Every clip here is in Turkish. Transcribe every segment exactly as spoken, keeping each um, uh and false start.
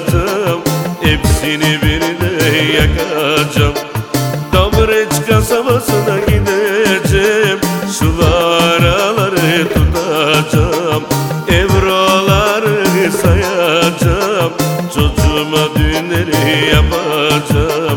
bulacağım, hepsini bir de yakacağım. Dobreç kasabasına gideceğim, şu araları tutacağım, evroları sayacağım, çocuğuma düğünleri yapacağım.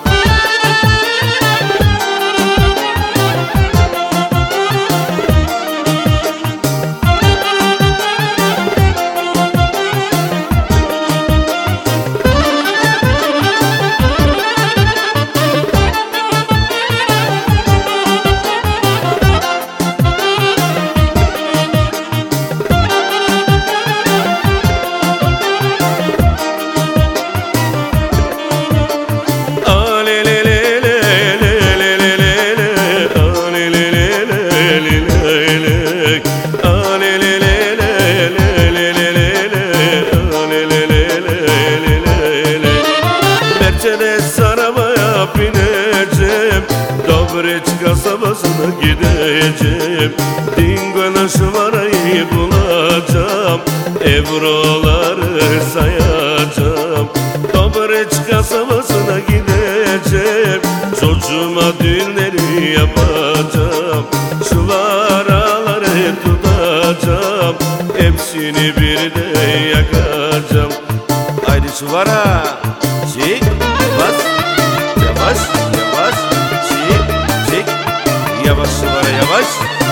Mercedes arabaya bineceğim, Dobreç kasabasına gideceğim, Dingo'nun şımarayı bulacağım, evroları sayacağım. Dobreç kasabasına gideceğim, çocuğuma düğünleri yapacağım, şu araları tutacağım, hepsini bir de yakacağım. Haydi şu vara, çek, bas, yavaş, yavaş, çek, çek, yavaş şu vara, yavaş.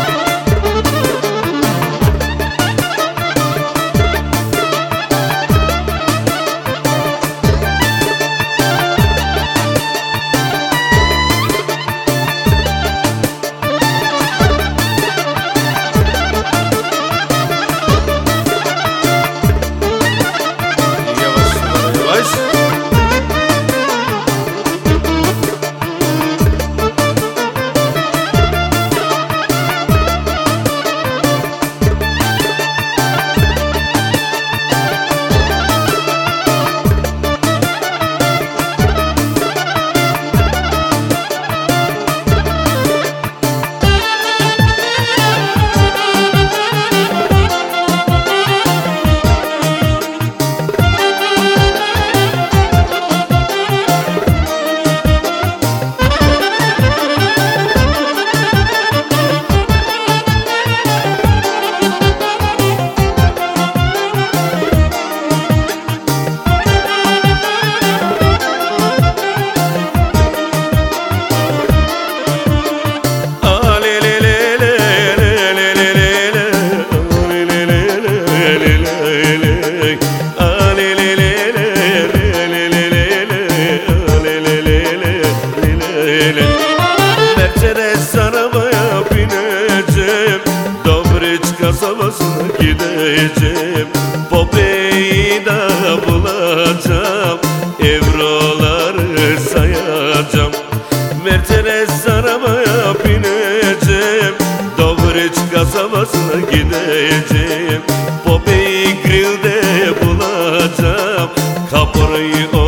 Mercedes arabaya bineceğim, Dobreç kasabasına gideceğim, Popey'i de bulacağım, evroları sayacağım. Mercedes arabaya bineceğim, Dobreç kasabasına gideceğim, Popey'i grillde bulacağım, kaporayı